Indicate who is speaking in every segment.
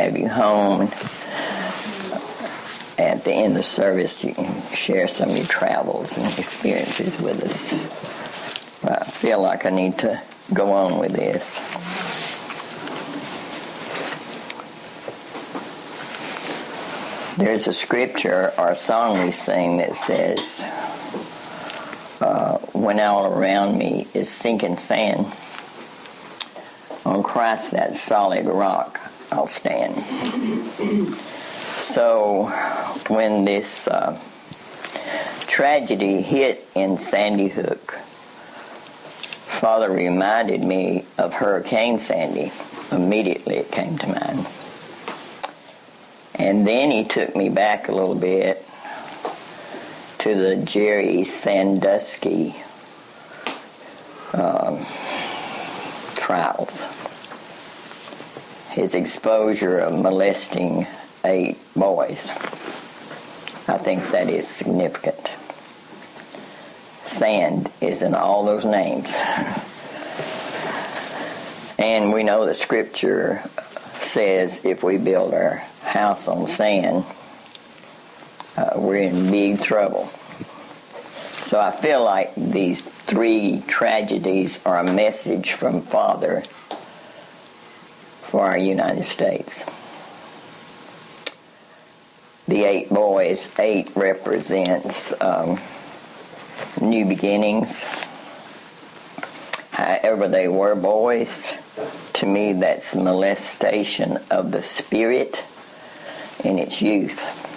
Speaker 1: have you home. At the end of the service, you can share some of your travels and experiences with us. I feel like I need to go on with this. There's a scripture or a song we sing that says, when all around me is sinking sand, on Christ that solid rock I'll stand. So when this tragedy hit in Sandy Hook, Father reminded me of Hurricane Sandy. Immediately it came to mind. And then he took me back a little bit to the Jerry Sandusky trials. His exposure of molesting 8 boys. I think that is significant. Sand is in all those names. And we know the scripture says if we build our house on sand, we're in big trouble. So I feel like these 3 tragedies are a message from Father for our United States. The 8 boys, 8 represents new beginnings. However, they were boys. To me, that's molestation of the spirit in its youth.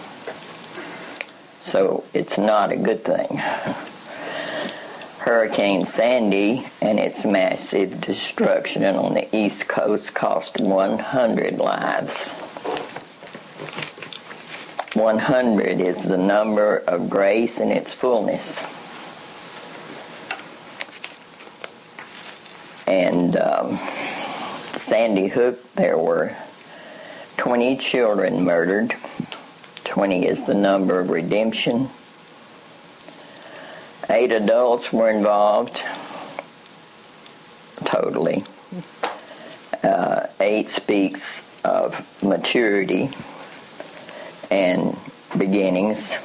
Speaker 1: So it's not a good thing. Hurricane Sandy and its massive destruction on the East Coast cost 100 lives. 100 is the number of grace in its fullness. And Sandy Hook, there were 20 children murdered. 20 is the number of redemption. 8 adults were involved, totally. 8 speaks of maturity and beginnings.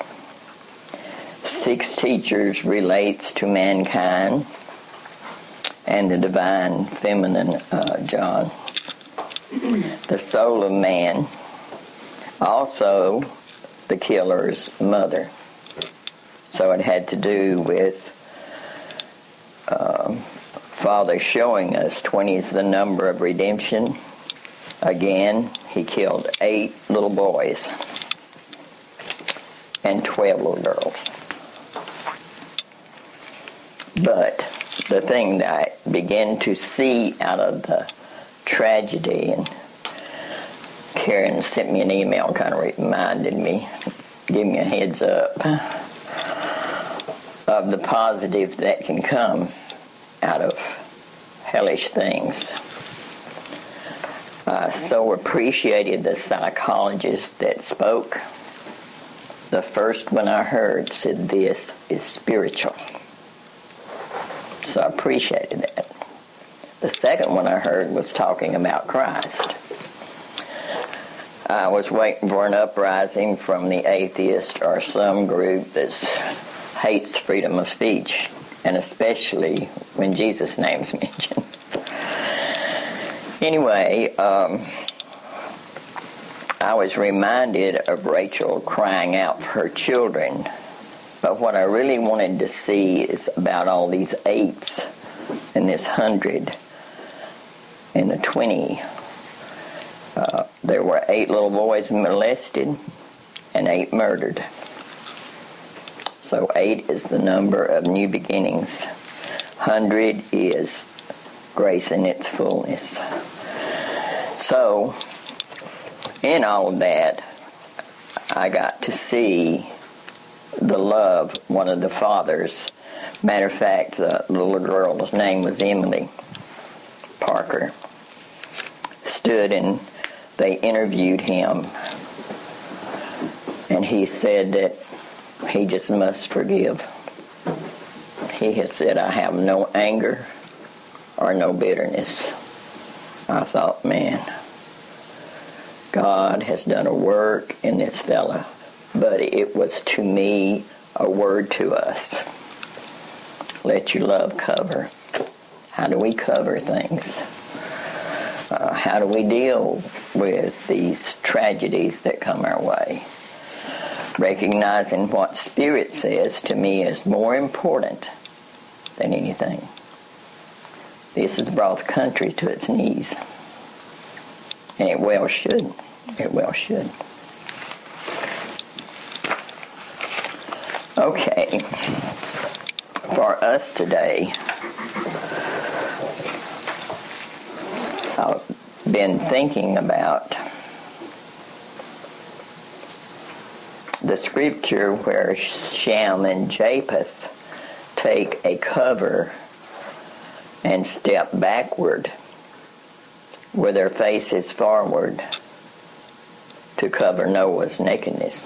Speaker 1: 6 teachers relates to mankind and the divine feminine John. The soul of man, also the killer's mother. So it had to do with Father showing us 20 is the number of redemption. Again, he killed 8 little boys and 12 little girls. But the thing that I began to see out of the tragedy, and Karen sent me an email, kind of reminded me, gave me a heads up, of the positive that can come out of hellish things. I so appreciated the psychologist that spoke. The first one I heard said, "This is spiritual." So I appreciated that. The second one I heard was talking about Christ. I was waiting for an uprising from the atheist or some group that hates freedom of speech, and especially when Jesus' name's mentioned. Anyway, I was reminded of Rachel crying out for her children. But what I really wanted to see is about all these 8s and this 100 and the 20. There were 8 little boys molested and 8 murdered. So 8 is the number of new beginnings. 100 is grace in its fullness. So, in all of that, I got to see the love one of the fathers. Matter of fact, the little girl's name was Emily Parker. Stood and they interviewed him, and he said that he just must forgive. He had said, "I have no anger or no bitterness." I thought, man, God has done a work in this fella, but it was to me a word to us. Let your love cover. How do we cover things? How do we deal with these tragedies that come our way? Recognizing what Spirit says to me is more important than anything. This has brought the country to its knees. And it well should. It well should. Okay. For us today, I've been thinking about the scripture where Shem and Japheth take a cover and step backward with their faces forward to cover Noah's nakedness.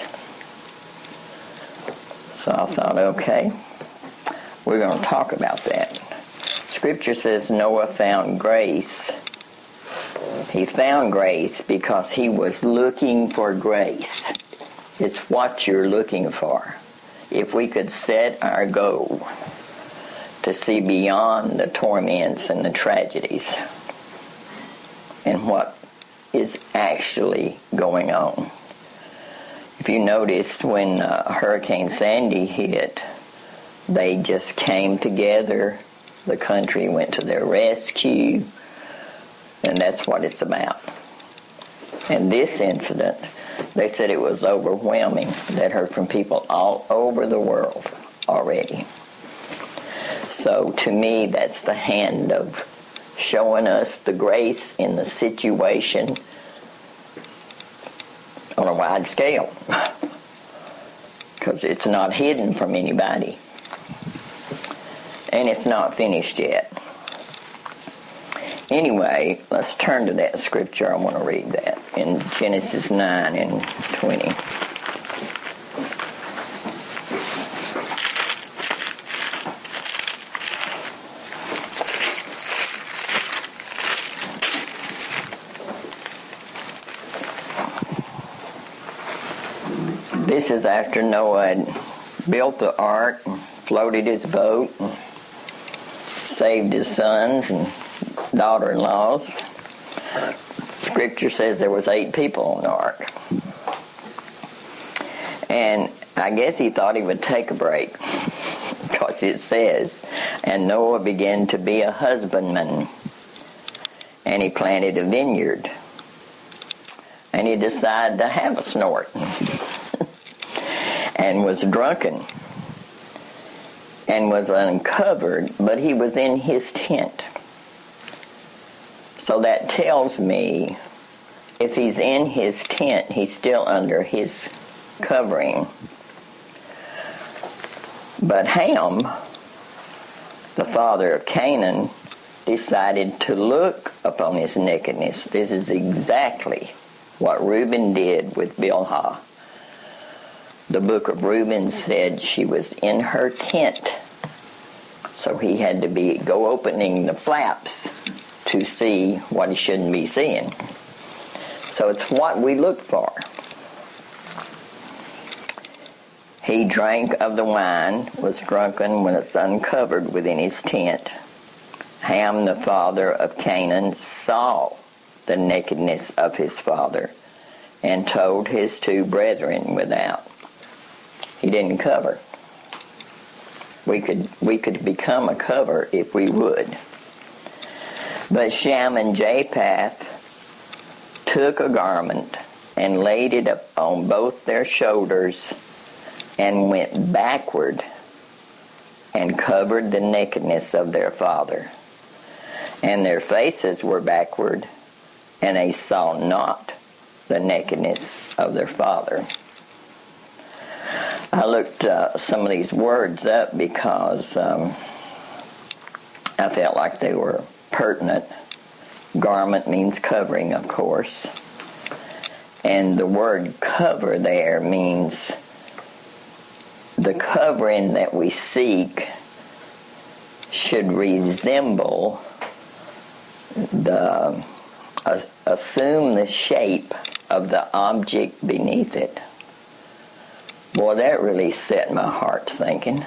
Speaker 1: So I thought, okay, we're going to talk about that. Scripture says Noah found grace. He found grace because he was looking for grace. It's what you're looking for. If we could set our goal to see beyond the torments and the tragedies and what is actually going on. If you noticed when Hurricane Sandy hit, they just came together. The country went to their rescue, and that's what it's about. And this incident, they said it was overwhelming. They'd heard from people all over the world already. So to me, that's the hand of showing us the grace in the situation on a wide scale. Because it's not hidden from anybody. And it's not finished yet. Anyway, let's turn to that scripture. I want to read that in Genesis 9 and 20. This is after Noah had built the ark, floated his boat, and saved his sons and daughter-in-laws. Scripture says there was 8 people on the ark. And I guess he thought he would take a break. Because it says, and Noah began to be a husbandman. And he planted a vineyard. And he decided to have a snort. And was drunken. And was uncovered, but he was in his tent. So that tells me if he's in his tent, he's still under his covering. But Ham, the father of Canaan, decided to look upon his nakedness. This is exactly what Reuben did with Bilhah. The book of Reuben said she was in her tent. So he had to go opening the flaps to see what he shouldn't be seeing. So it's what we look for. He drank of the wine, was drunken, was uncovered within his tent. Ham, the father of Canaan, saw the nakedness of his father and told his 2 brethren without. He didn't cover. We could become a cover if we would. But Shem and Japheth took a garment and laid it up on both their shoulders and went backward and covered the nakedness of their father. And their faces were backward, and they saw not the nakedness of their father. I looked some of these words up because I felt like they were pertinent. Garment means covering, of course. And the word cover there means the covering that we seek should resemble assume the shape of the object beneath it. Boy, that really set my heart thinking.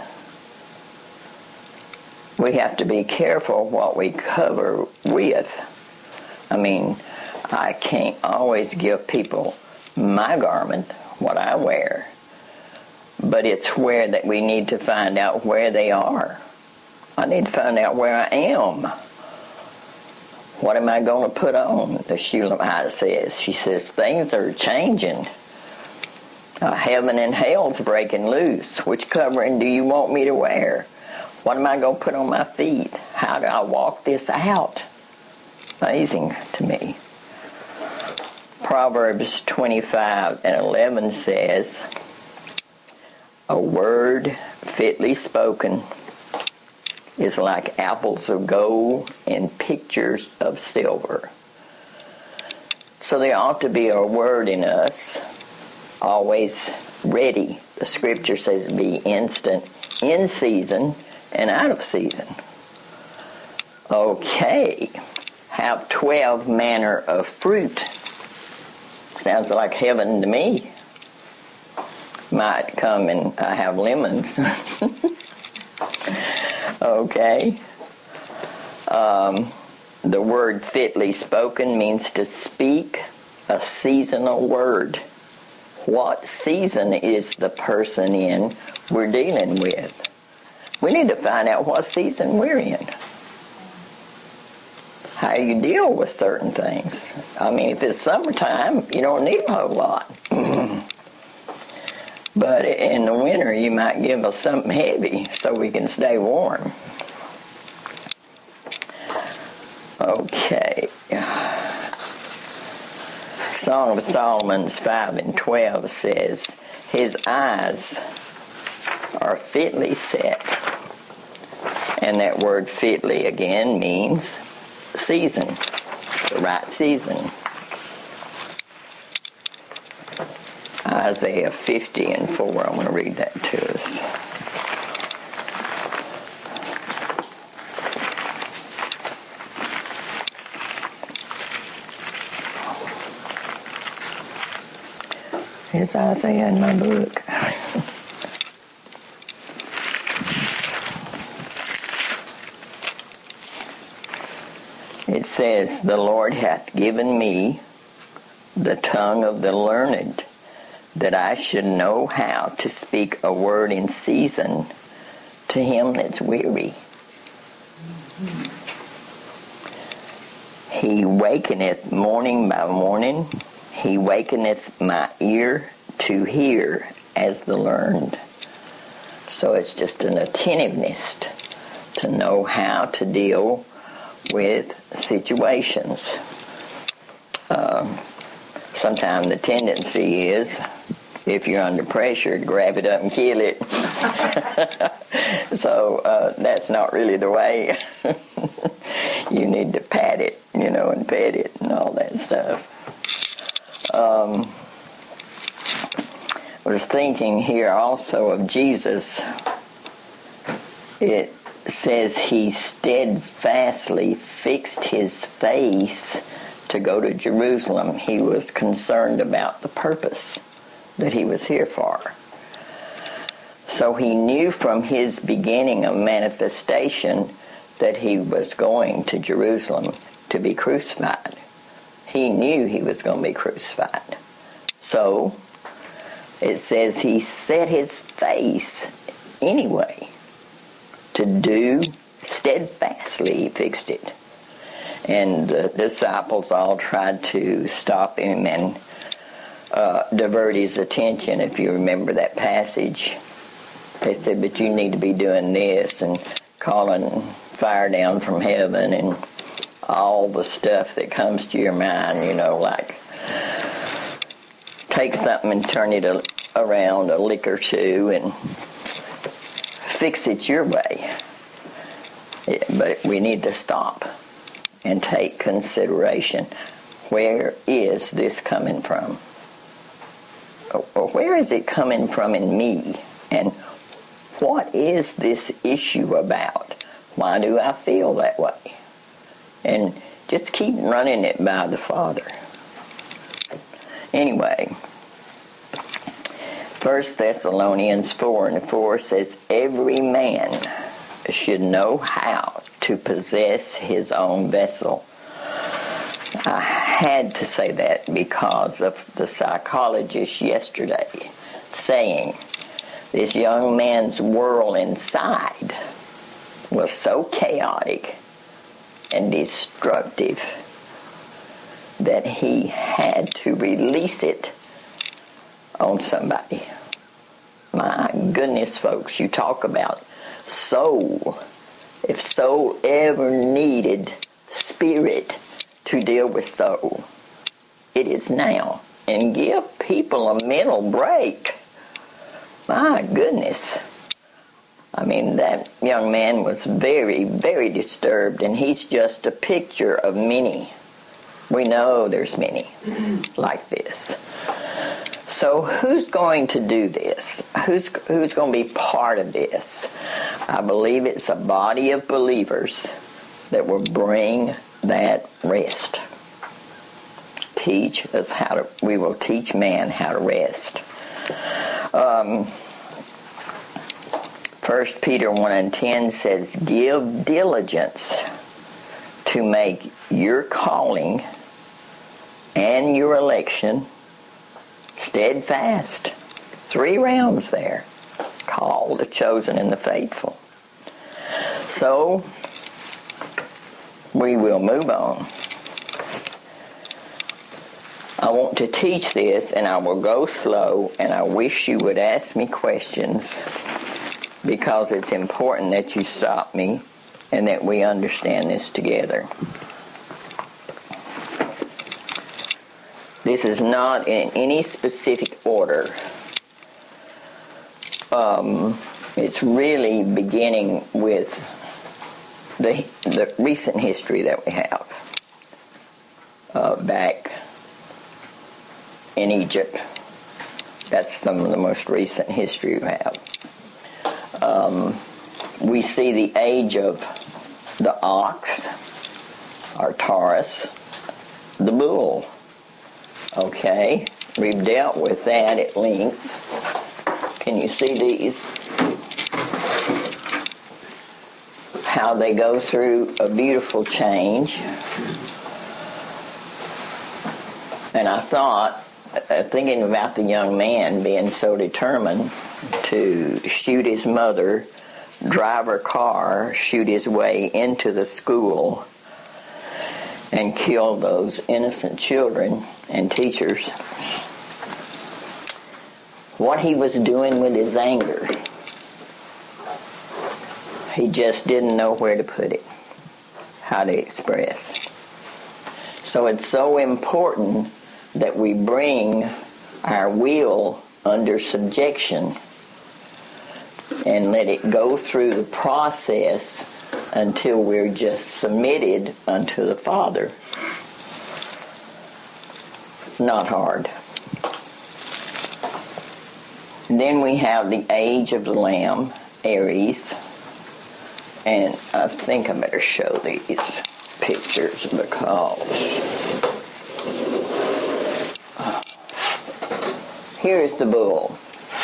Speaker 1: We have to be careful what we cover with. I mean, I can't always give people my garment, what I wear. But it's where that we need to find out where they are. I need to find out where I am. What am I going to put on? The Shulamite says. She says, things are changing. Heaven and hell's breaking loose. Which covering do you want me to wear? What am I going to put on my feet? How do I walk this out? Amazing to me. Proverbs 25:11 says, a word fitly spoken is like apples of gold and pictures of silver. So there ought to be a word in us, always ready. The scripture says be instant, in season and out of season. Okay, have 12 manner of fruit. Sounds like heaven to me. Might come and I have lemons. Okay. The word fitly spoken means to speak a seasonal word. What season is the person in we're dealing with? We need to find out what season we're in. How you deal with certain things. I mean, if it's summertime, you don't need a whole lot. But in the winter, you might give us something heavy so we can stay warm. Okay. Song of Solomon 5:12 says, his eyes are fitly set. And that word fitly again means season, the right season. Isaiah 50:4. I'm going to read that to us. Here's Isaiah in my book. It says, the Lord hath given me the tongue of the learned, that I should know how to speak a word in season to him that's weary. He wakeneth morning by morning. He wakeneth my ear to hear as the learned. So it's just an attentiveness to know how to deal with situations. Sometimes the tendency is, if you're under pressure, to grab it up and kill it. So that's not really the way. You need to pat it, and pet it and all that stuff. I was thinking here also of Jesus. It says he steadfastly fixed his face to go to Jerusalem. He was concerned about the purpose that he was here for. So he knew from his beginning of manifestation that he was going to Jerusalem to be crucified. He knew he was going to be crucified. So it says he set his face anyway to do steadfastly. He fixed it. And the disciples all tried to stop him and divert his attention. If you remember that passage, they said, but you need to be doing this and calling fire down from heaven and all the stuff that comes to your mind, like take something and turn it around a lick or two and fix it your way. But we need to stop and take consideration. Where is this coming from? Where is it coming from in me? And what is this issue about? Why do I feel that way? And just keep running it by the Father. Anyway, 1 Thessalonians 4:4 says, every man should know how to possess his own vessel. I had to say that because of the psychologist yesterday saying this young man's world inside was so chaotic and destructive that he had to release it on somebody. My goodness, folks, you talk about soul. If soul ever needed spirit to deal with soul, it is now. And give people a mental break. My goodness. I mean, that young man was very, very disturbed, and he's just a picture of many. We know there's many like this. So who's going to do this? Who's going to be part of this? I believe it's a body of believers that will bring that rest. We will teach man how to rest. 1 Peter 1:10 says, give diligence to make your calling and your election steadfast. 3 rounds there. Called, the chosen, and the faithful. So, we will move on. I want to teach this, and I will go slow, and I wish you would ask me questions, because it's important that you stop me and that we understand this together. This is not in any specific order. It's really beginning with the recent history that we have back in Egypt. That's some of the most recent history we have. We see the age of the ox, or Taurus, the bull. Okay, we've dealt with that at length. Can you see these? How they go through a beautiful change. And I thought, thinking about the young man being so determined to shoot his mother, drive her car, shoot his way into the school, and kill those innocent children and teachers. What he was doing with his anger, he just didn't know where to put it, how to express. So it's so important that we bring our will under subjection and let it go through the process until we're just submitted unto the Father. It's not hard. Then we have the age of the Lamb, Aries. And I think I better show these pictures because here's the bull,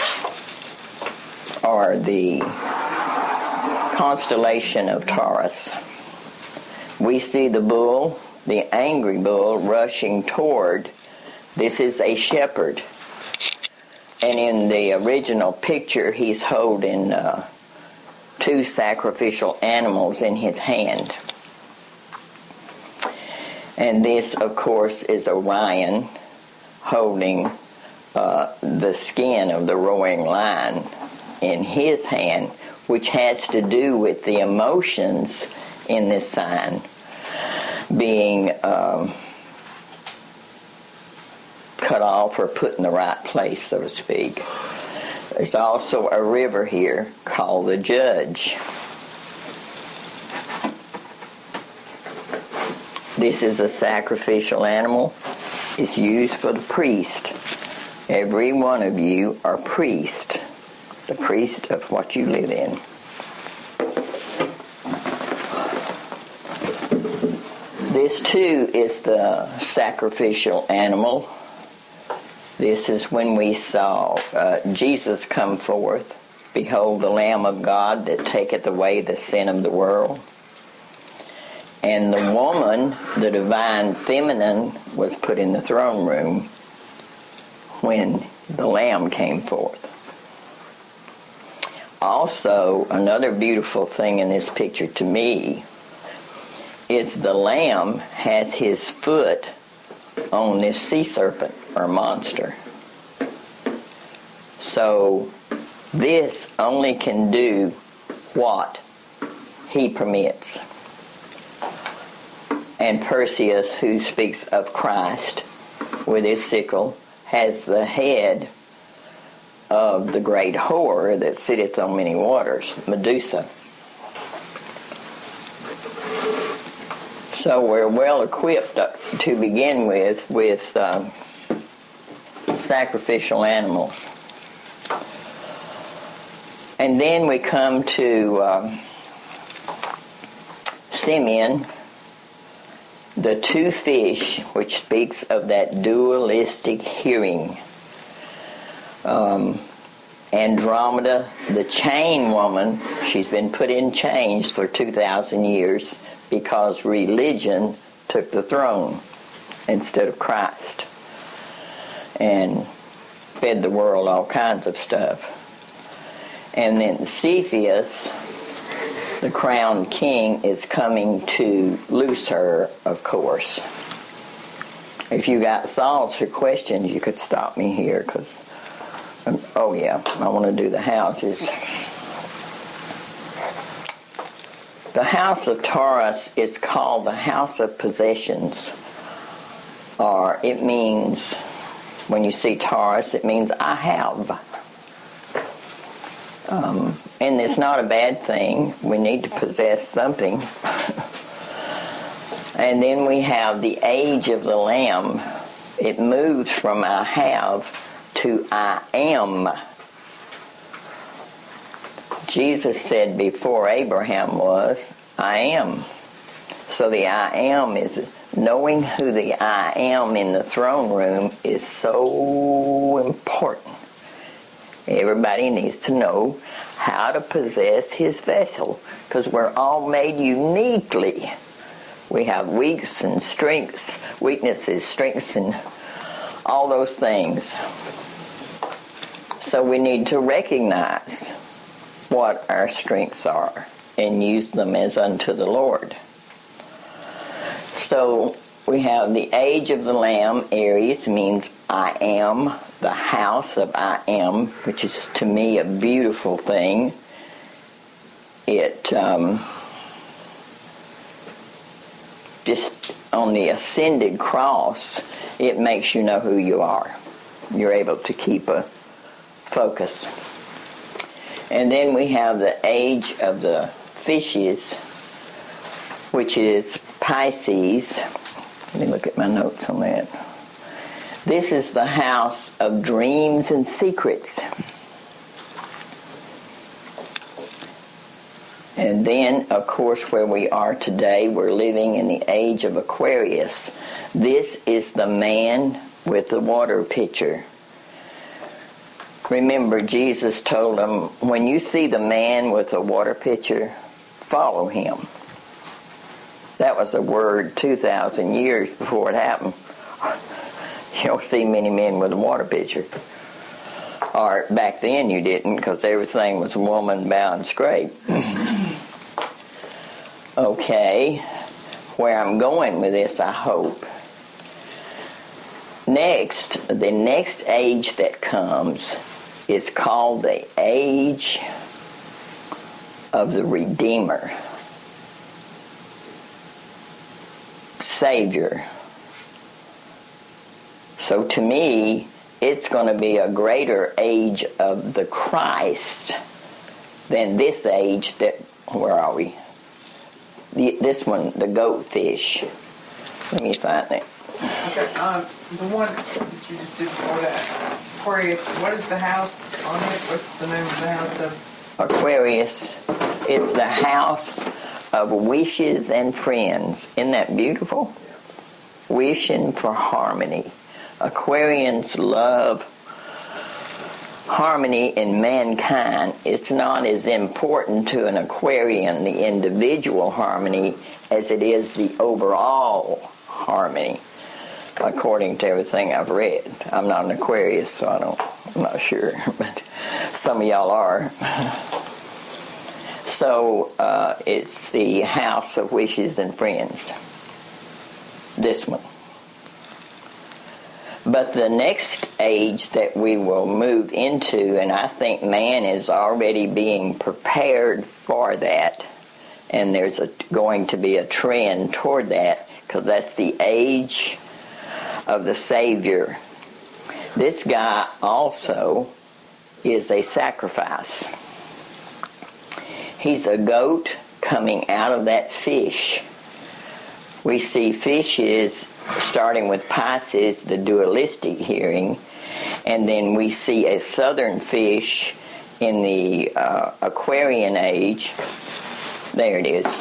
Speaker 1: or the constellation of Taurus. We see the bull, the angry bull, rushing toward. This is a shepherd. And in the original picture, he's holding 2 sacrificial animals in his hand. And this, of course, is Orion holding the skin of the roaring lion in his hand, which has to do with the emotions in this sign being cut off or put in the right place, so to speak. There's also a river here called the Judge. This is a sacrificial animal. It's used for the priest. Every one of you are priest, the priest of what you live in. This too is the sacrificial animal This is when we saw Jesus come forth. Behold the Lamb of God that taketh away the sin of the world. And the woman, the divine feminine, was put in the throne room when the Lamb came forth. Also, another beautiful thing in this picture to me is the Lamb has his foot on this sea serpent or monster. So this only can do what he permits. And Perseus, who speaks of Christ with his sickle, has the head of the great whore that sitteth on many waters, Medusa. So we're well equipped to begin with sacrificial animals. And then we come to Simeon, the two fish, which speaks of that dualistic hearing. Andromeda, the chain woman, she's been put in chains for 2,000 years because religion took the throne instead of Christ and fed the world all kinds of stuff. And then Cepheus, the crowned king, is coming to loose her, of course. If you got thoughts or questions, you could stop me here, because, oh yeah, I want to do the houses. The house of Taurus is called the house of possessions, or it means, when you see Taurus, it means I have. And it's not a bad thing. We need to possess something. And then we have the age of the Lamb. It moves from I have to I am. Jesus said before Abraham was, I am. So the I am is knowing who the I am in the throne room is so important. Everybody needs to know how to possess his vessel, because we're all made uniquely. We have weaknesses and strengths, and all those things. So we need to recognize what our strengths are and use them as unto the Lord. So we have the age of the Lamb. Aries means I am, the house of I am, which is to me a beautiful thing. It just on the ascended cross, it makes you know who you are. You're able to keep a focus. And then we have the age of the fishes, which is Pisces. Let me look at my notes on that. This is the house of dreams and secrets. And then, of course, where we are today, we're living in the age of Aquarius. This is the man with the water pitcher. Remember, Jesus told them, when you see the man with the water pitcher, follow him. That was a word 2,000 years before it happened. You don't see many men with a water pitcher. Or back then you didn't, because everything was woman, bow, and scrape. Okay, where I'm going with this, I hope. Next, the next age that comes is called the age of the Redeemer, Savior. So to me, it's going to be a greater age of the Christ than this age that, where are we? This one, the goatfish. Let me find it.
Speaker 2: Okay, the one that you just did before that, Aquarius, what is the house on it? What's the name of the house of?
Speaker 1: Aquarius. It's the house of wishes and friends. Isn't that beautiful? Wishing for harmony. Aquarians love harmony in mankind. It's not as important to an Aquarian, the individual harmony, as it is the overall harmony, according to everything I've read. I'm not an Aquarius, so I'm not sure, but some of y'all are. So it's the house of wishes and friends, this one. But the next age that we will move into, and I think man is already being prepared for that, and there's going to be a trend toward that, because that's the age of the Savior. This guy also is a sacrifice. He's a goat coming out of that fish. We see fishes starting with Pisces, the dualistic hearing, and then we see a southern fish in the Aquarian age. There it is.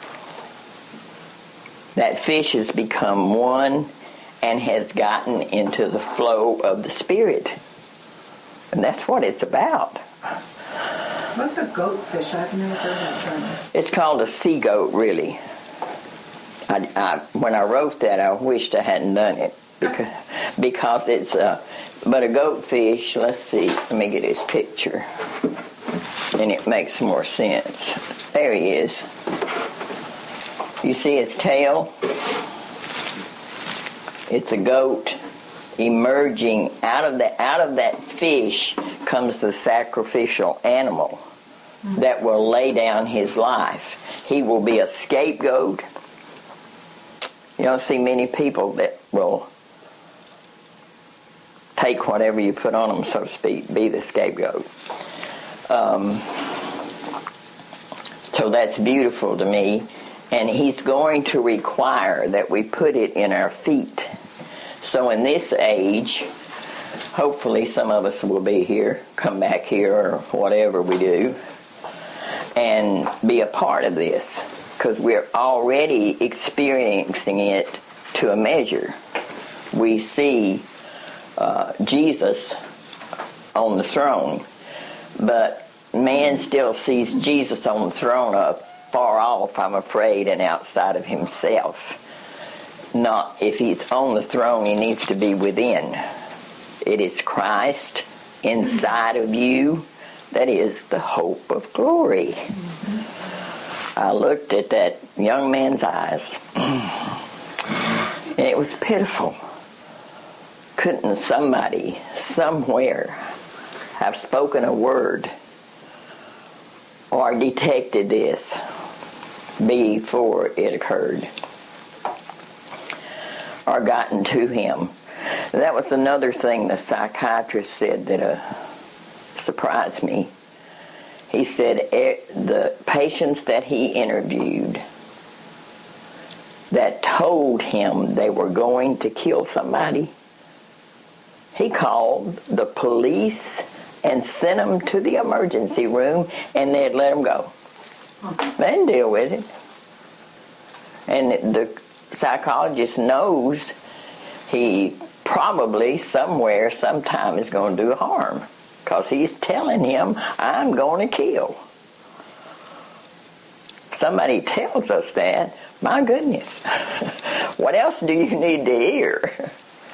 Speaker 1: That fish has become one and has gotten into the flow of the Spirit. And that's what it's about.
Speaker 3: What's a goatfish? I've never heard that term.
Speaker 1: It's called a sea goat, really. When I wrote that, I wished I hadn't done it because it's but a goatfish. Let's see. Let me get his picture, and it makes more sense. There he is. You see his tail? It's a goat emerging out of that fish comes the sacrificial animal that will lay down his life. He will be a scapegoat. You don't see many people that will take whatever you put on them, so to speak, be the scapegoat. So that's beautiful to me. And he's going to require that we put it in our feet. So in this age, hopefully some of us will be here, come back here, or whatever we do, and be a part of this. Because we're already experiencing it to a measure. We see Jesus on the throne, but man still sees Jesus on the throne far off, I'm afraid, and outside of himself. Not if he's on the throne, he needs to be within. It is Christ inside of you that is the hope of glory. I looked at that young man's eyes, and it was pitiful. Couldn't somebody, somewhere, have spoken a word or detected this before it occurred, or gotten to him? That was another thing the psychiatrist said that surprised me. He said the patients that he interviewed that told him they were going to kill somebody, he called the police and sent them to the emergency room, and they'd let them go. They didn't deal with it. And the psychologist knows he probably somewhere, sometime is going to do harm. Because he's telling him, I'm going to kill. Somebody tells us that, my goodness. What else do you need to hear?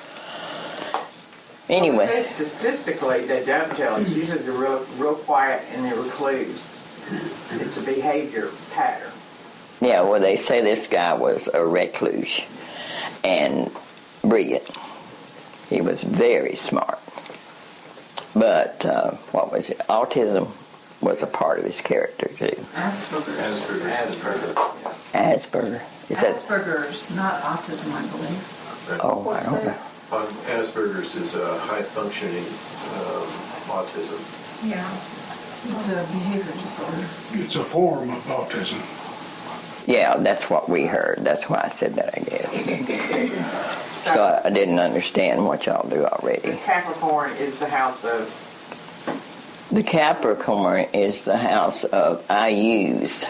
Speaker 1: Anyway.
Speaker 2: Well, statistically, they don't tell us. Usually they're real quiet and they're recluse. It's a behavior pattern.
Speaker 1: Yeah, well, they say this guy was a recluse and brilliant. He was very smart. But, what was it? Autism was a part of his character, too.
Speaker 3: Asperger's.
Speaker 1: Asperger. Is that...
Speaker 3: Asperger's, not autism, I believe.
Speaker 1: Oh, I don't know.
Speaker 4: Asperger's is a high-functioning autism.
Speaker 3: Yeah. It's a behavior disorder.
Speaker 5: It's a form of autism.
Speaker 1: Yeah, that's what we heard. That's why I said that, I guess. So I didn't understand what y'all do already.
Speaker 2: The Capricorn is the house of...
Speaker 1: The Capricorn is the house of IUs.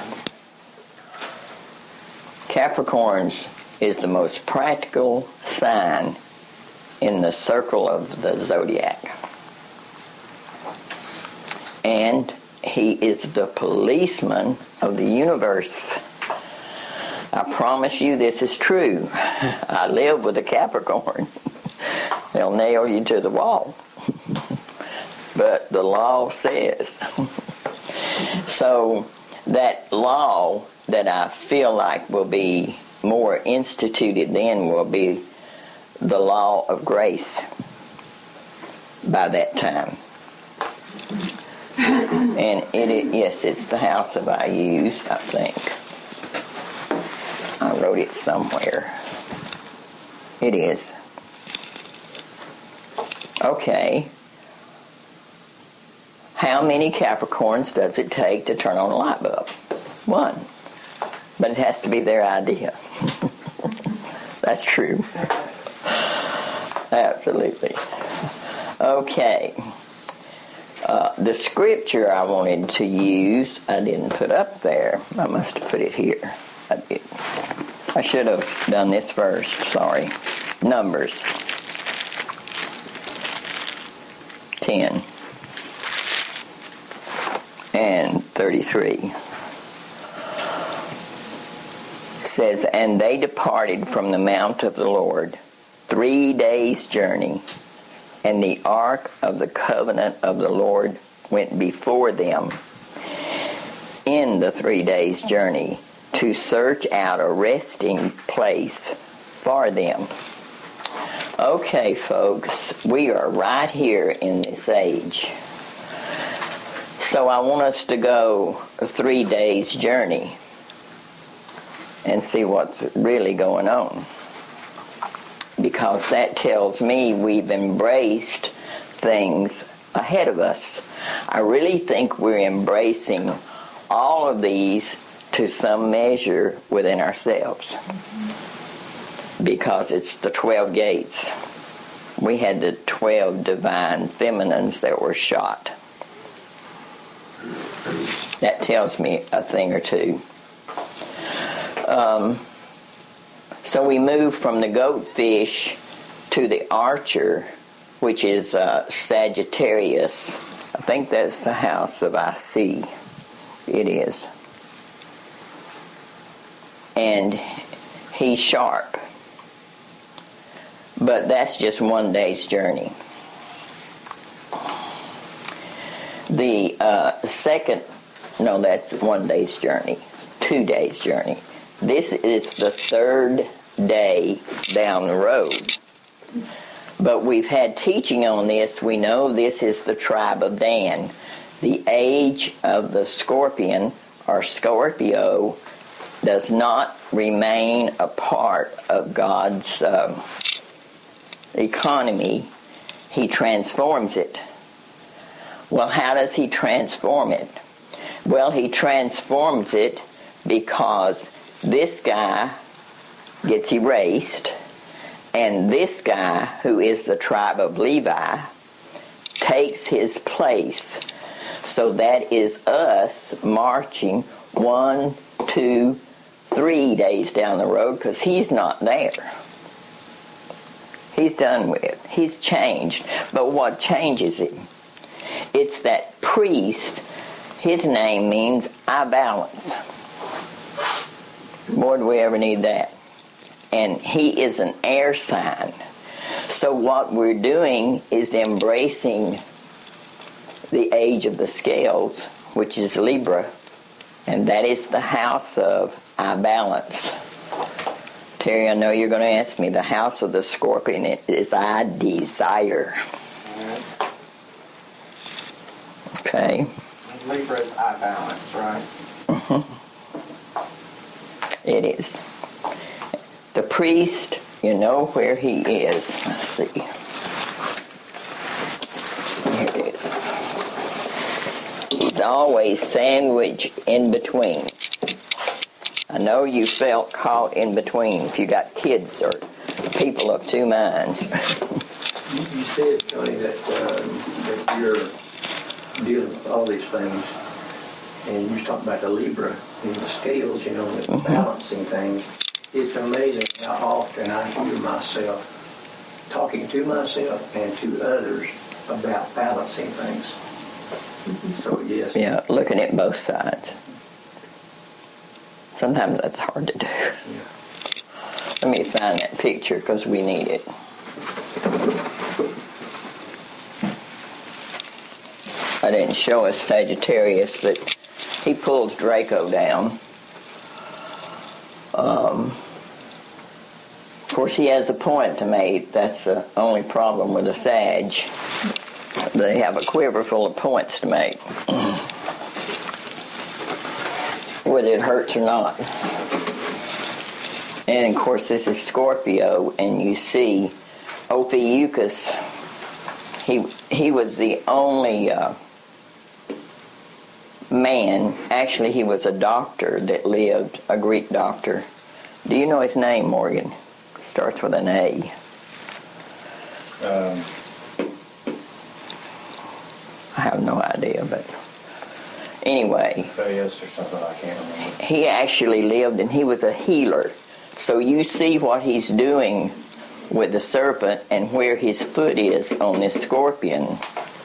Speaker 1: Capricorns is the most practical sign in the circle of the zodiac. And he is the policeman of the universe. I promise you this is true. I live with a Capricorn. They'll nail you to the wall. But the law says. So that law that I feel like will be more instituted then will be the law of grace by that time. And yes, it's the house of I use, I think. I wrote it somewhere. It is. Okay. How many Capricorns does it take to turn on a light bulb? One. But it has to be their idea. That's true. Absolutely. Okay. The scripture I wanted to use, I didn't put up there. I must have put it here. I did. I should have done this first. Sorry. Numbers 10 and 33. It says, and they departed from the mount of the Lord 3 days' journey, and the ark of the covenant of the Lord went before them in the 3 days' journey to search out a resting place for them. Okay, folks, we are right here in this age. So I want us to go a 3 days' journey and see what's really going on. Because that tells me we've embraced things ahead of us. I really think we're embracing all of these to some measure within ourselves. Because it's the 12 gates. We had the 12 divine feminines that were shot. That tells me a thing or two. So we move from the goatfish to the archer, which is Sagittarius. I think that's the house of I see. It is. And he's sharp. But that's just 1 day's journey. The that's 1 day's journey. 2 days' journey. This is the 3rd day down the road. But we've had teaching on this. We know this is the tribe of Dan. The age of the scorpion, or Scorpio, does not remain a part of God's economy. He transforms it. Well, how does he transform it? Well, he transforms it because this guy gets erased, and this guy, who is the tribe of Levi, takes his place. So that is us marching 1, 2, 3 days down the road, because he's not there. He's done with it. He's changed. But what changes him? It's that priest. His name means I balance. More do we ever need that? And he is an air sign. So what we're doing is embracing the age of the scales, which is Libra, and that is the house of I balance. Terry, I know you're going to ask me, the house of the scorpion is I desire. Okay.
Speaker 6: Libra is I balance, right?
Speaker 1: Mm-hmm. It is. The priest, you know where he is. Let's see. Here it is. He's always sandwiched in between. I know you felt caught in between if you got kids or people of two minds.
Speaker 7: You said, Tony, that you're dealing with all these things, and you was talking about the Libra and the scales, and balancing things. It's amazing how often I hear myself talking to myself and to others about balancing things. So yes.
Speaker 1: Yeah, looking at both sides. Sometimes that's hard to do.
Speaker 7: Yeah.
Speaker 1: Let me find that picture because we need it. I didn't show us Sagittarius, but he pulls Draco down. Of course, he has a point to make. That's the only problem with a Sag. They have a quiver full of points to make, whether it hurts or not. And of course, this is Scorpio, and you see Ophiuchus. He was the only man. Actually, he was a doctor that lived, a Greek doctor. Do you know his name, Morgan? Starts with an A. I have no idea, but anyway.
Speaker 8: Phaeus or something, I can't remember.
Speaker 1: He actually lived, and he was a healer. So you see what he's doing with the serpent and where his foot is on this scorpion.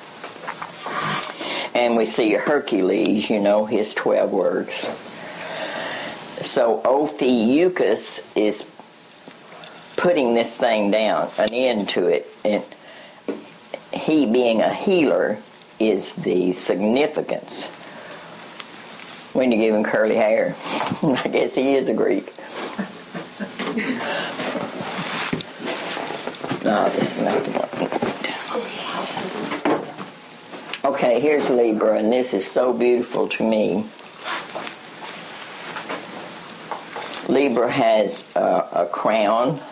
Speaker 1: And we see Hercules, his 12 works. So Ophiuchus is putting this thing down, an end to it. And he, being a healer, is the significance. When you give him curly hair, I guess he is a Greek. No, this is not the one. Okay, here's Libra, and this is so beautiful to me. Libra has a crown.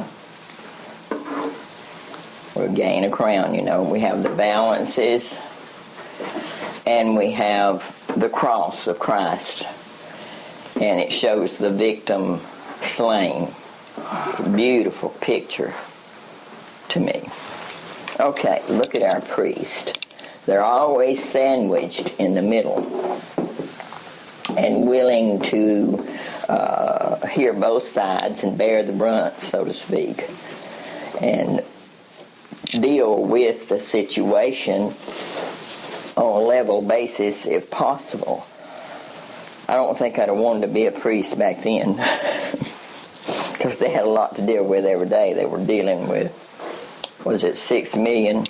Speaker 1: We'll gain a crown, We have the balances, and we have the cross of Christ. And it shows the victim slain. Beautiful picture to me. Okay, look at our priest. They're always sandwiched in the middle and willing to hear both sides and bear the brunt, so to speak, and deal with the situation on a level basis if possible. I don't think I'd have wanted to be a priest back then because they had a lot to deal with every day. They were dealing with, 6 million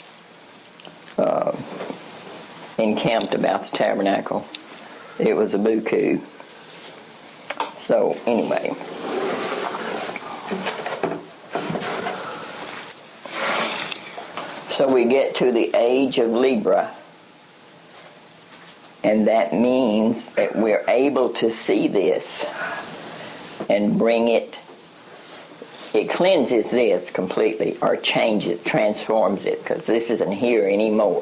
Speaker 1: encamped about the tabernacle. It was a buku. So anyway, so we get to the age of Libra, and that means that we're able to see this and bring it cleanses this completely, or changes, transforms it, because this isn't here anymore.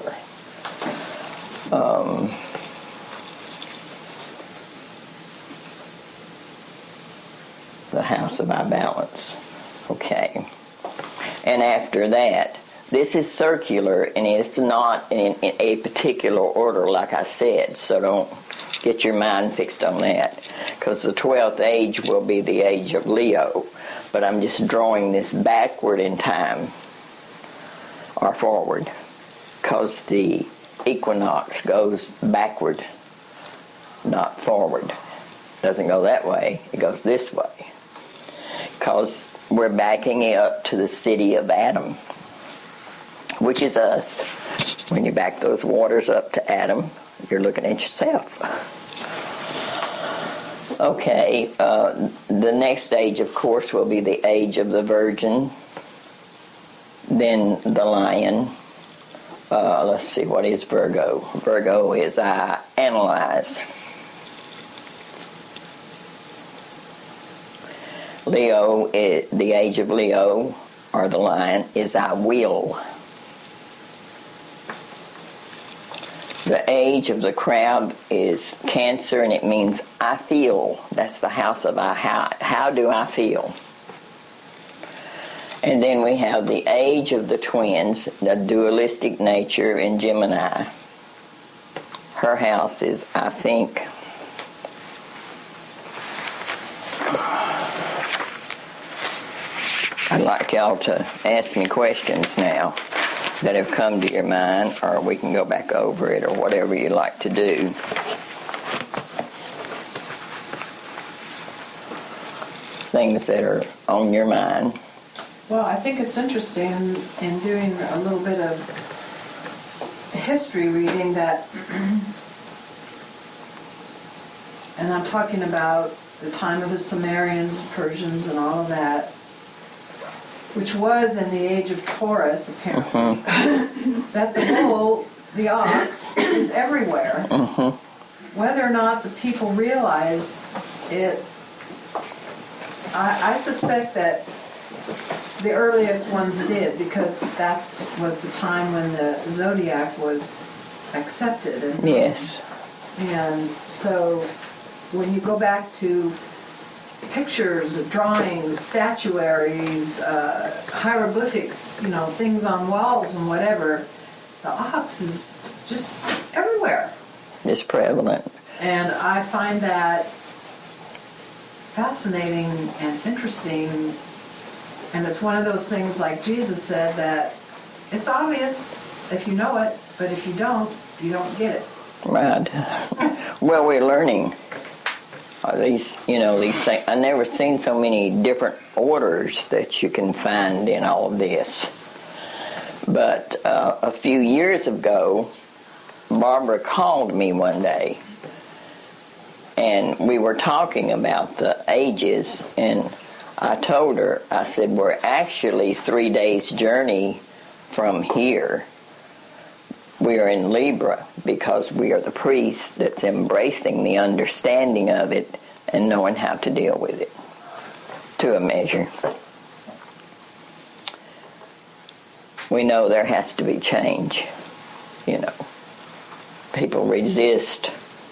Speaker 1: The house of our balance. Okay. And after that, this is circular, and it's not in a particular order, like I said, so don't get your mind fixed on that, because the 12th age will be the age of Leo. But I'm just drawing this backward in time, or forward, because the equinox goes backward, not forward. It doesn't go that way, it goes this way. Because we're backing it up to the city of Adam, which is us. When you back those waters up to Adam, you're looking at yourself. Okay, the next age, of course, will be the age of the Virgin, then the Lion. Let's see, what is Virgo? Virgo is I analyze. Leo, the age of Leo, or the Lion, is I will. The age of the crab is Cancer, and it means I feel. That's the house of I. How do I feel? And then we have the age of the twins, the dualistic nature in Gemini. Her house is I think. I'd like y'all to ask me questions now that have come to your mind, or we can go back over it, or whatever you like to do. Things that are on your mind.
Speaker 3: Well, I think it's interesting in doing a little bit of history reading that, and I'm talking about the time of the Sumerians, Persians, and all of that, which was in the age of Taurus, apparently, that the bull, the ox, is everywhere. Whether or not the people realized it, I suspect that the earliest ones did, because that was the time when the zodiac was accepted.
Speaker 1: Yes.
Speaker 3: And so when you go back to pictures, drawings, statuaries, hieroglyphics, things on walls and whatever, the ox is just everywhere.
Speaker 1: It's prevalent.
Speaker 3: And I find that fascinating and interesting. And it's one of those things, like Jesus said, that it's obvious if you know it, but if you don't get it.
Speaker 1: Right. Well, we're learning these things. I've never seen so many different orders that you can find in all of this. But a few years ago, Barbara called me one day, and we were talking about the ages, and I told her, I said, we're actually 3 days' journey from here. We are in Libra because we are the priest that's embracing the understanding of it and knowing how to deal with it to a measure. We know there has to be change. People resist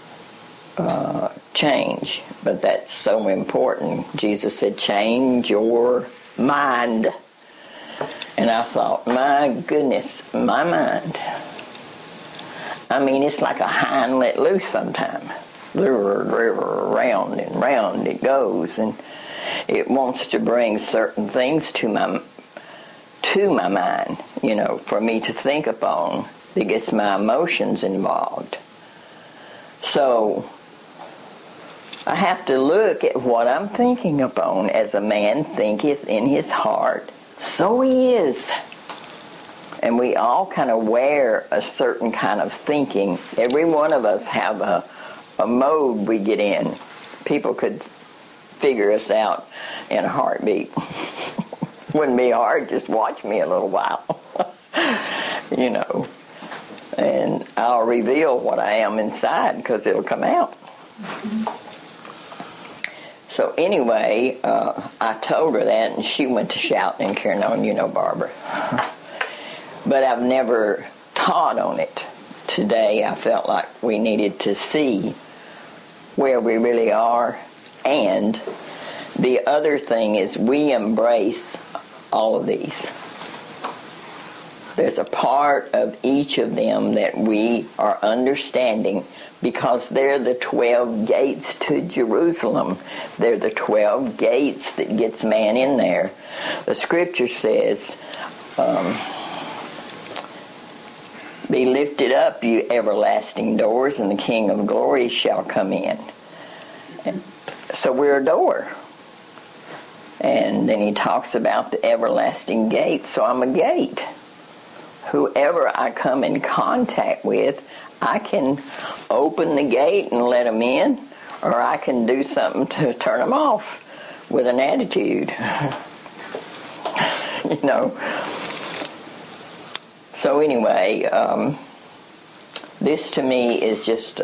Speaker 1: change, but that's so important. Jesus said, change your mind. And I thought, my goodness, my mind. I mean, it's like a hind let loose sometime. Round and round it goes, and it wants to bring certain things to my mind, for me to think upon. It gets my emotions involved. So I have to look at what I'm thinking upon. As a man thinketh in his heart, so he is. And we all kind of wear a certain kind of thinking. Every one of us have a mode we get in. People could figure us out in a heartbeat. Wouldn't be hard, just watch me a little while. And I'll reveal what I am inside because it'll come out. So anyway, I told her that, and she went to shouting and carrying on, Barbara. But I've never taught on it. Today I felt like we needed to see where we really are. And the other thing is we embrace all of these. There's a part of each of them that we are understanding because they're the 12 gates to Jerusalem. They're the 12 gates that gets man in there. The scripture says, be lifted up, you everlasting doors, and the King of glory shall come in. And so we're a door. And then he talks about the everlasting gate, so I'm a gate. Whoever I come in contact with, I can open the gate and let them in, or I can do something to turn them off with an attitude. So anyway, this to me is just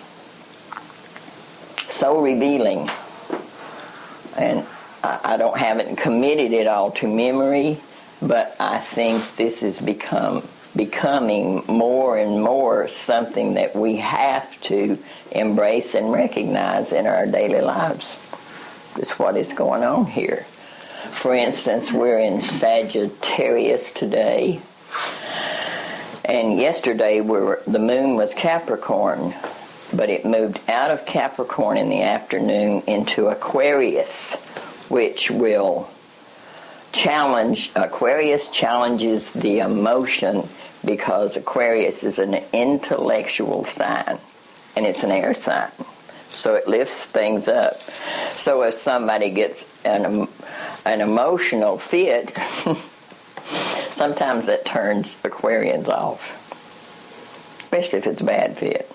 Speaker 1: so revealing. And I don't have it committed it all to memory, but I think this is becoming more and more something that we have to embrace and recognize in our daily lives. That's what is going on here. For instance, we're in Sagittarius today, and yesterday the moon was Capricorn, but it moved out of Capricorn in the afternoon into Aquarius, which will Aquarius challenges the emotion because Aquarius is an intellectual sign, and it's an air sign. So it lifts things up. So if somebody gets an emotional fit, sometimes that turns Aquarians off, especially if it's a bad fit.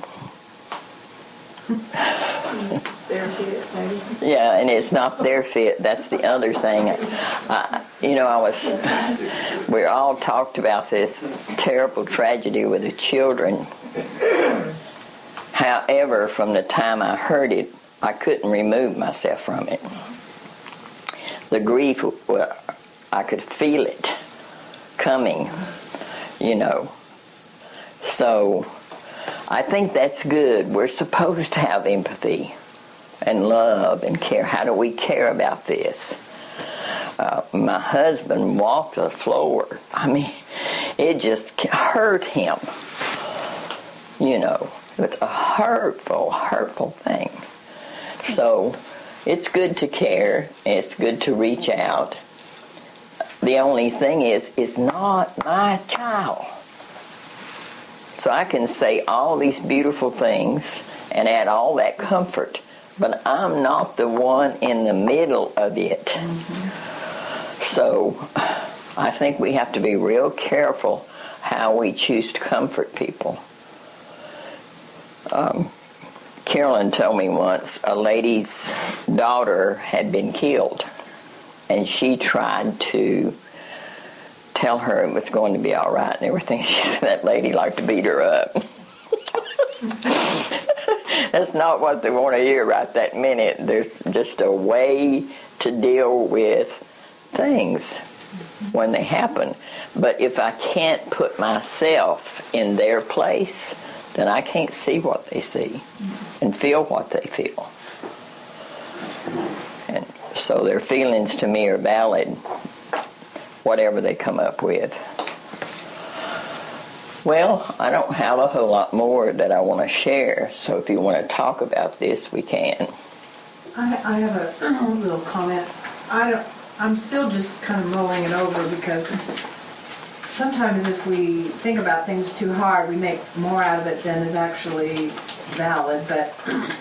Speaker 3: It's their fit, maybe.
Speaker 1: Yeah, and it's not their fit. That's the other thing. We all talked about this terrible tragedy with the children. However, from the time I heard it, I couldn't remove myself from it. The grief, I could feel it coming, So I think that's good. We're supposed to have empathy and love and care. How do we care about this? My husband walked the floor. I mean, it just hurt him. It's a hurtful thing. So it's good to care. It's good to reach out. The only thing is, it's not my child. So I can say all these beautiful things and add all that comfort, but I'm not the one in the middle of it. Mm-hmm. So I think we have to be real careful how we choose to comfort people. Carolyn told me once a lady's daughter had been killed, and she tried to tell her it was going to be all right and everything. She said that lady liked to beat her up. That's not what they want to hear right that minute. There's just a way to deal with things when they happen. But if I can't put myself in their place, then I can't see what they see and feel what they feel. And so their feelings to me are valid, whatever they come up with. Well, I don't have a whole lot more that I want to share, so if you want to talk about this, we can.
Speaker 3: I have a little comment. I'm still just kind of mulling it over because sometimes if we think about things too hard, we make more out of it than is actually valid. But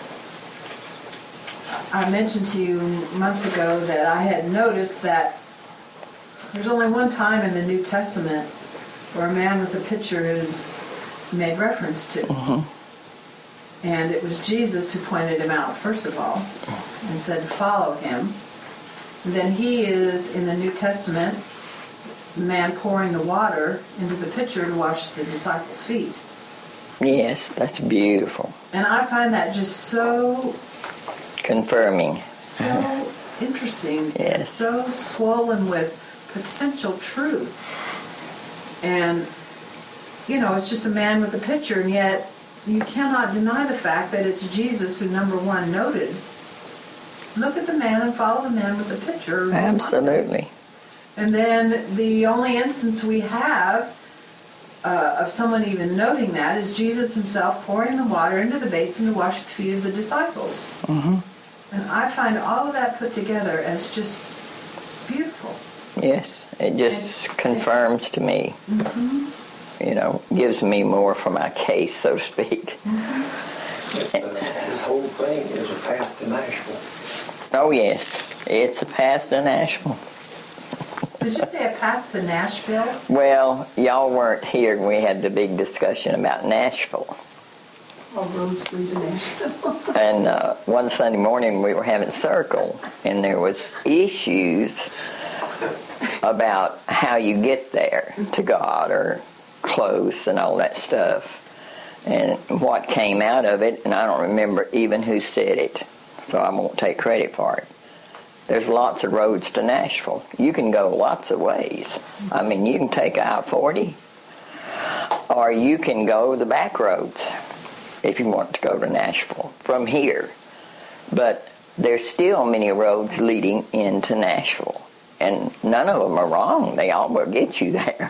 Speaker 3: I mentioned to you months ago that I had noticed that there's only one time in the New Testament where a man with a pitcher is made reference to. Mm-hmm. And it was Jesus who pointed him out, first of all, and said, follow him. And then he is, in the New Testament, the man pouring the water into the pitcher to wash the disciples' feet.
Speaker 1: Yes, that's beautiful.
Speaker 3: And I find that just so...
Speaker 1: confirming.
Speaker 3: So interesting.
Speaker 1: Yes.
Speaker 3: So swollen with potential truth. And, it's just a man with a pitcher, and yet you cannot deny the fact that it's Jesus who, number one, noted. Look at the man and follow the man with the pitcher.
Speaker 1: Absolutely.
Speaker 3: And then the only instance we have of someone even noting that is Jesus himself pouring the water into the basin to wash the feet of the disciples. Mm-hmm. And I find all of that put together as just beautiful.
Speaker 1: Yes, it just confirms to me, mm-hmm. Gives me more for my case, so to speak.
Speaker 3: Mm-hmm.
Speaker 7: This whole thing is a path to Nashville.
Speaker 1: Oh, yes, it's a path to Nashville.
Speaker 3: Did you say a path to Nashville?
Speaker 1: Well, y'all weren't here when we had the big discussion about Nashville.
Speaker 3: All roads lead to Nashville.
Speaker 1: And one Sunday morning we were having circle, and there was issues about how you get there to God or close and all that stuff. And what came out of it, and I don't remember even who said it, so I won't take credit for it. There's lots of roads to Nashville. You can go lots of ways. I mean, you can take I-40, or you can go the back roads if you want to go to Nashville from here. But there's still many roads leading into Nashville, and none of them are wrong. They all will get you there.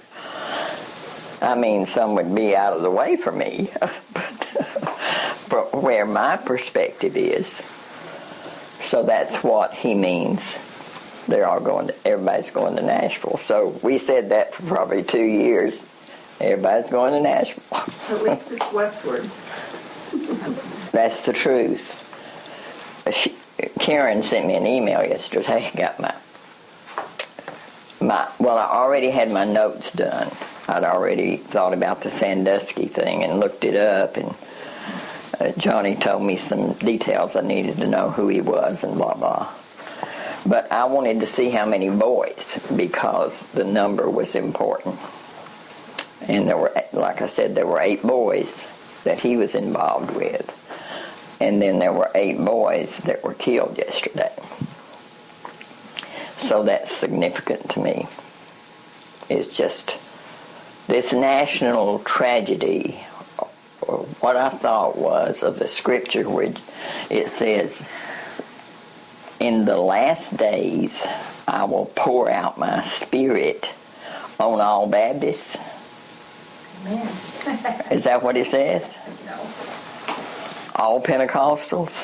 Speaker 1: I mean, some would be out of the way for me, but from where my perspective is. So that's what he means. everybody's going to Nashville. So we said that for probably 2 years. Everybody's going to Nashville.
Speaker 3: At least it's westward.
Speaker 1: That's the truth. Karen sent me an email yesterday. Got well, I already had my notes done. I'd already thought about the Sandusky thing and looked it up, and Johnny told me some details I needed to know, who he was and blah, blah. But I wanted to see how many boys, because the number was important. And there were, like I said, there were 8 boys that he was involved with. And then there were 8 boys that were killed yesterday. So that's significant to me. It's just this national tragedy. What I thought was of the scripture where it says, "In the last days I will pour out my spirit on all Baptists."
Speaker 3: Man.
Speaker 1: Is that what it says?
Speaker 3: No.
Speaker 1: All Pentecostals?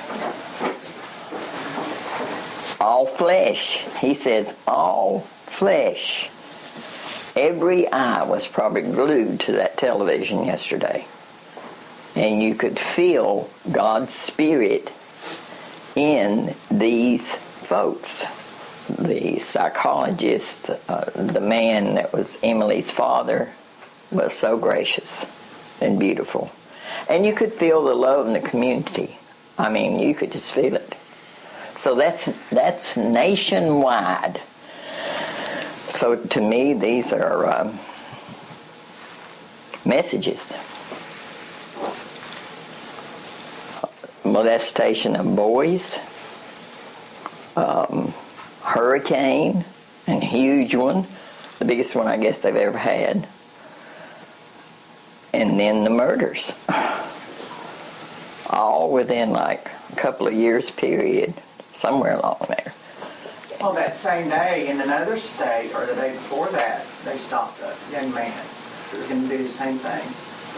Speaker 1: All flesh. He says all flesh. Every eye was probably glued to that television yesterday. And you could feel God's Spirit in these folks. The psychologist, the man that was Emily's father, was so gracious and beautiful. And you could feel the love in the community. I mean, you could just feel it. So that's nationwide. So to me, these are messages. Molestation of boys, hurricane, and huge one, the biggest one I guess they've ever had, and then the murders, all within like a couple of years period, somewhere along there.
Speaker 6: Well, that same day in another state, or the day before that, they stopped a young man who was going to do the same thing.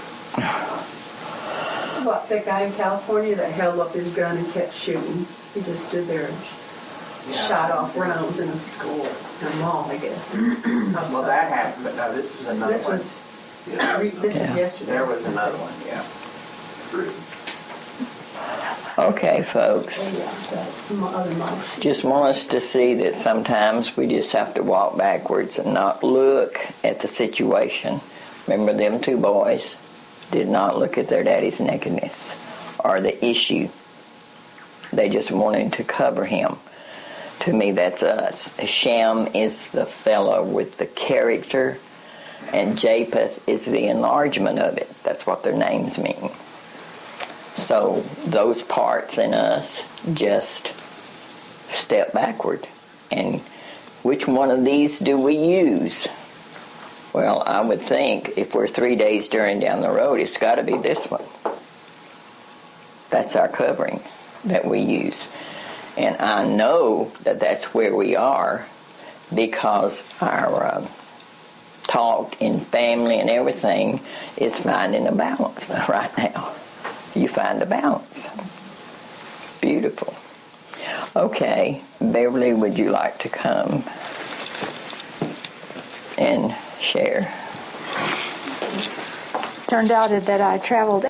Speaker 3: What, that guy in California that held up his gun and kept shooting? He just stood there and shot off rounds in a school, in a mall, I guess.
Speaker 6: Well, that happened, but no, this was another
Speaker 3: This
Speaker 6: one.
Speaker 3: was yesterday.
Speaker 6: There was another one, yeah.
Speaker 4: 3.
Speaker 1: Okay, folks. Just want us to see that sometimes we just have to walk backwards and not look at the situation. Remember, them 2 boys did not look at their daddy's nakedness or the issue. They just wanted to cover him. To me, that's us. Shem is the fellow with the character, and Japheth is the enlargement of it. That's what their names mean. So those parts in us just step backward. And which one of these do we use? Well, I would think if we're 3 days journeying down the road, it's got to be this one. That's our covering that we use. And I know that that's where we are because our talk in family and everything is finding a balance right now. You find a balance. Beautiful. Okay, Beverly, would you like to come and share?
Speaker 9: Turned out that I traveled